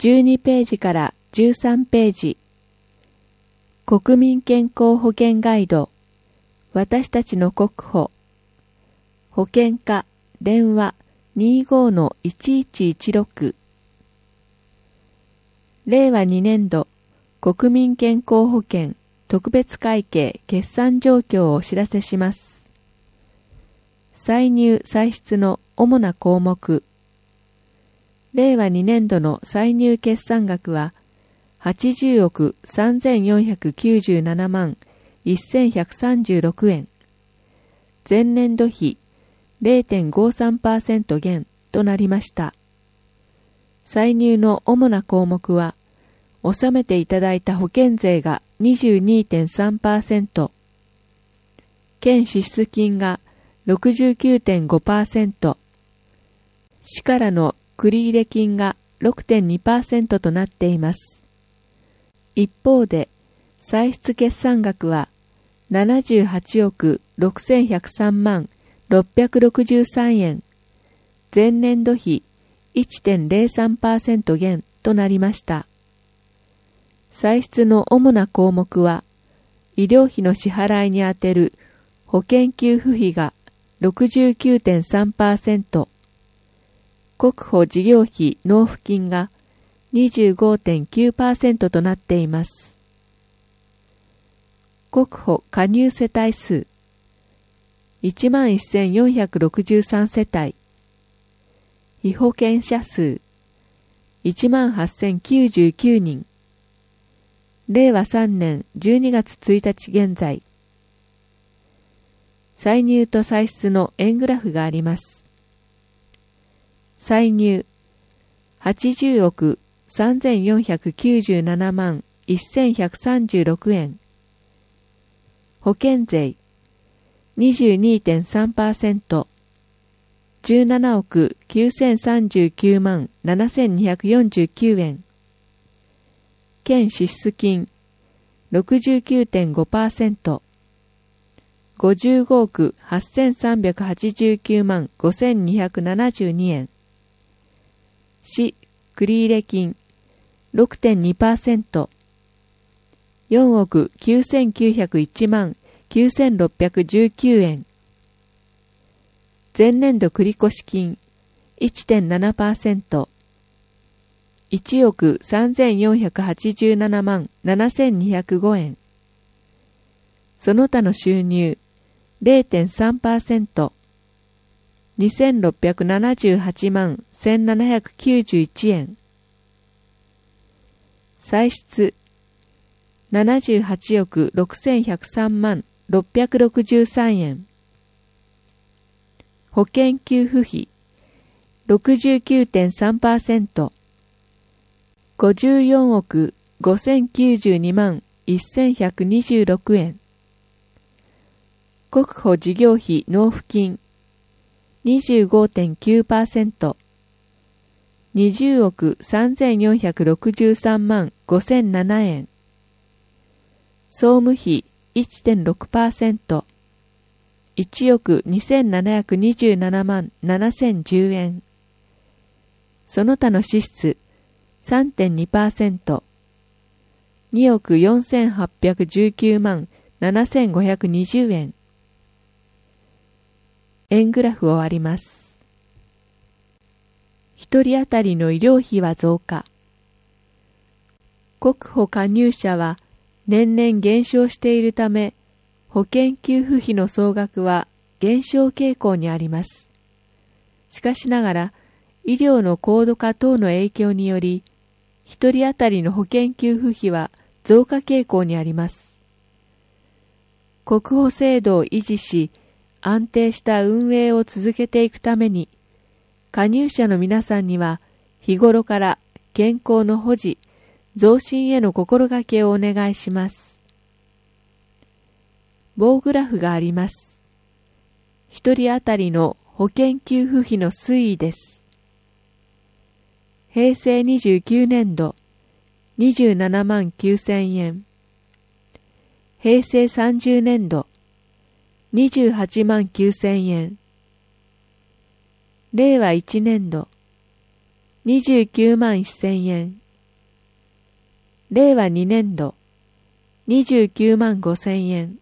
12ページから13ページ。国民健康保険ガイド。私たちの国保。保険課電話 25-1116。令和2年度国民健康保険特別会計決算状況をお知らせします。歳入歳出の主な項目。令和2年度の歳入決算額は80億3497万1136円。前年度比 0.53% 減となりました。歳入の主な項目は、納めていただいた保険税が 22.3%、県支出金が 69.5%、市からの繰入金が 6.2% となっています。一方で、歳出決算額は78億6103万663円、前年度比 1.03% 減となりました。歳出の主な項目は、医療費の支払いに充てる保険給付費が 69.3%、国保事業費納付金が 25.9% となっています。国保加入世帯数 11,463 世帯、被保険者数 18,099 人、令和3年12月1日現在。歳入と歳出の円グラフがあります。歳入80億3497万1136円。保険税 22.3%、17億9039万7249円。県支出金 69.5%、55億8389万5272円。市繰入金 6.2%、4億9901万9619円。前年度繰越金 1.7%、1億3487万7205円。その他の収入 0.3%、2678万1791円。歳出78億6103万663円。保険給付費 69.3%、54億5092万1126円。国保事業費納付金 25.9%、20億3463万5007円。総務費 1.6%、1億2727万7010円。その他の支出 3.2%、2億4819万7520円。円グラフを割ります。一人当たりの医療費は増加。国保加入者は年々減少しているため、保険給付費の総額は減少傾向にあります。しかしながら、医療の高度化等の影響により、一人当たりの保険給付費は増加傾向にあります。国保制度を維持し、安定した運営を続けていくために、加入者の皆さんには日頃から健康の保持、増進への心がけをお願いします。棒グラフがあります。一人当たりの保険給付費の推移です。平成29年度27万9000円。平成30年度28万9000円。令和1年度29万1000円。 令和2年度29万5千円。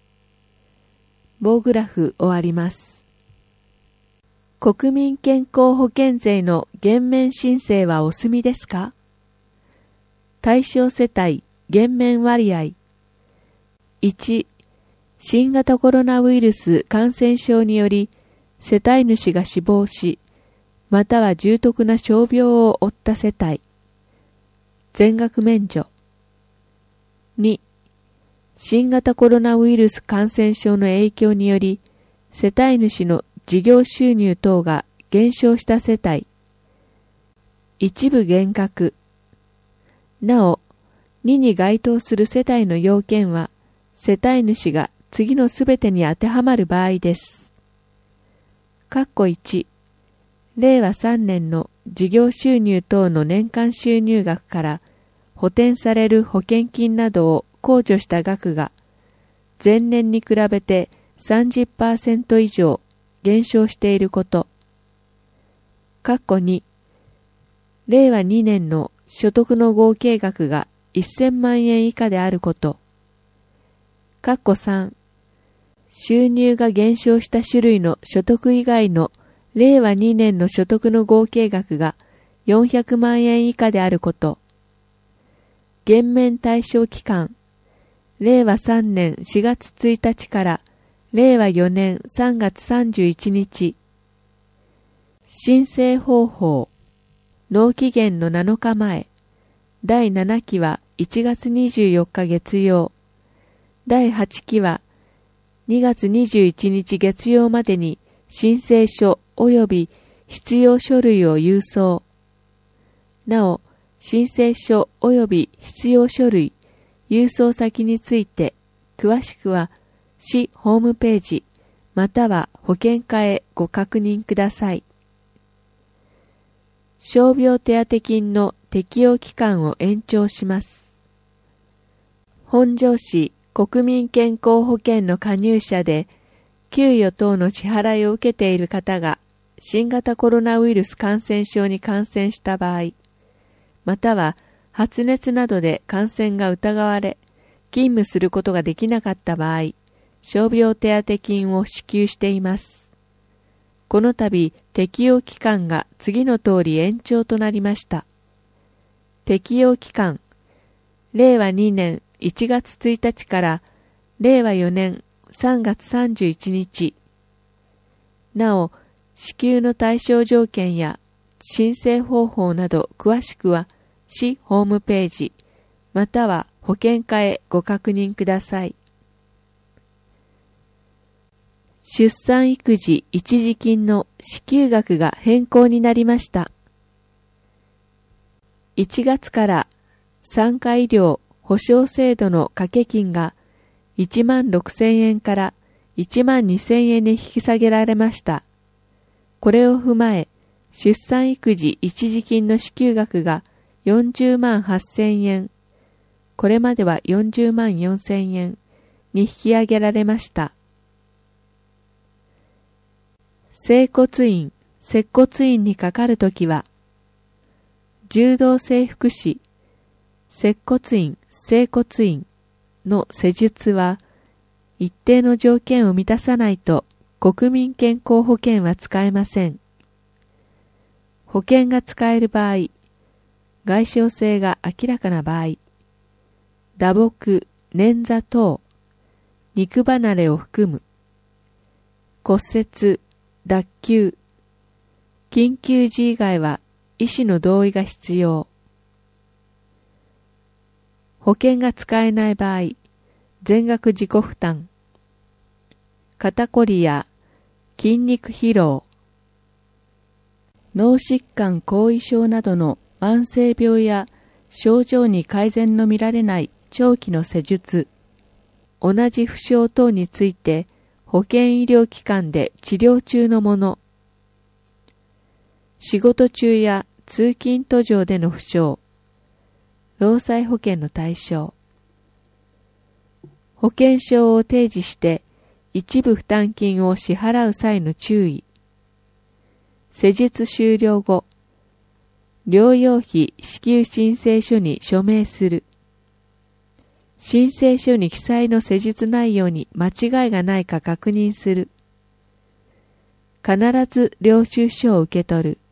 棒グラフ終わります。国民健康保険税の減免申請はお済みですか？対象世帯減免割合。1、新型コロナウイルス感染症により世帯主が死亡し、または重篤な傷病を負った世帯。全額免除。2、新型コロナウイルス感染症の影響により、世帯主の事業収入等が減少した世帯。一部減額。なお、2に該当する世帯の要件は、世帯主が次のすべてに当てはまる場合です。括弧1、令和3年の事業収入等の年間収入額から補填される保険金などを控除した額が前年に比べて 30% 以上減少していること。括弧2、令和2年の所得の合計額が1000万円以下であること。括弧3、収入が減少した種類の所得以外の令和2年の所得の合計額が400万円以下であること。減免対象期間、令和3年4月1日から令和4年3月31日。申請方法、納期限の7日前。第7期は1月24日月曜。第8期は2月21日月曜までに申請書及び必要書類を郵送。なお、申請書及び必要書類、郵送先について、詳しくは市ホームページ、または保険課へご確認ください。傷病手当金の適用期間を延長します。本庄市国民健康保険の加入者で、給与等の支払いを受けている方が新型コロナウイルス感染症に感染した場合、または発熱などで感染が疑われ、勤務することができなかった場合、傷病手当金を支給しています。この度、適用期間が次の通り延長となりました。適用期間、令和2年1月1日から令和4年3月31日。なお、支給の対象条件や申請方法など詳しくは市ホームページ、または保険課へご確認ください。出産育児一時金の支給額が変更になりました。1月から産科医療保障制度の掛け金が1万6000円から1万2000円に引き下げられました。これを踏まえ、出産育児一時金の支給額が40万8000円、これまでは40万4000円に引き上げられました。整骨院、接骨院にかかるときは、柔道整復師、接骨院、整骨院の施術は、一定の条件を満たさないと国民健康保険は使えません。保険が使える場合、外傷性が明らかな場合、打撲、捻挫等、肉離れを含む、骨折、脱臼、緊急時以外は医師の同意が必要。保険が使えない場合、全額自己負担。肩こりや筋肉疲労、脳疾患後遺症などの慢性病や症状に改善の見られない長期の施術、同じ負傷等について保健医療機関で治療中のもの、仕事中や通勤途上での負傷、労災保険の対象、保険証を提示して一部負担金を支払う際の注意、施術終了後、療養費支給申請書に署名する、 申請書に記載の施術内容に間違いがないか確認する。必ず領収書を受け取る。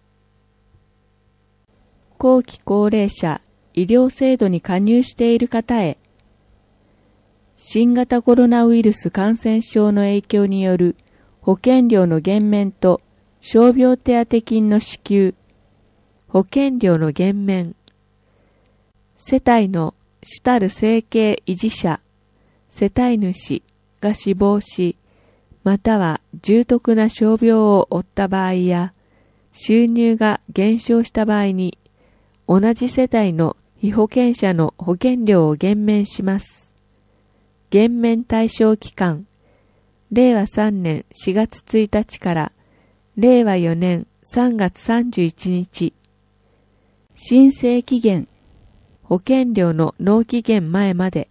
後期高齢者医療制度に加入している方へ、新型コロナウイルス感染症の影響による保険料の減免と傷病手当金の支給、保険料の減免、世帯の主たる生計維持者、世帯主が死亡し、または重篤な傷病を負った場合や、収入が減少した場合に、同じ世帯の被保険者の保険料を減免します。減免対象期間、令和3年4月1日から令和4年3月31日。申請期限、保険料の納期限前まで。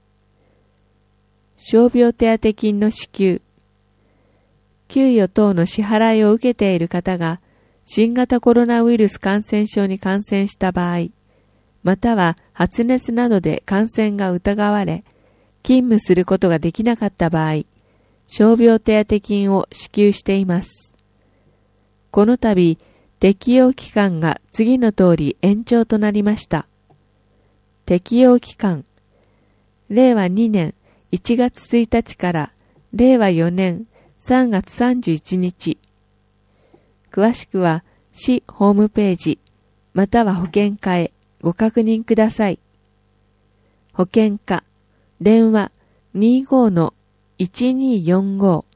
傷病手当金の支給。給与等の支払いを受けている方が新型コロナウイルス感染症に感染した場合、または発熱などで感染が疑われ、勤務することができなかった場合、傷病手当金を支給しています。この度、適用期間が次の通り延長となりました。適用期間、令和2年1月1日から令和4年3月31日。詳しくは市ホームページまたは保険課へご確認ください。保険課電話 25-1245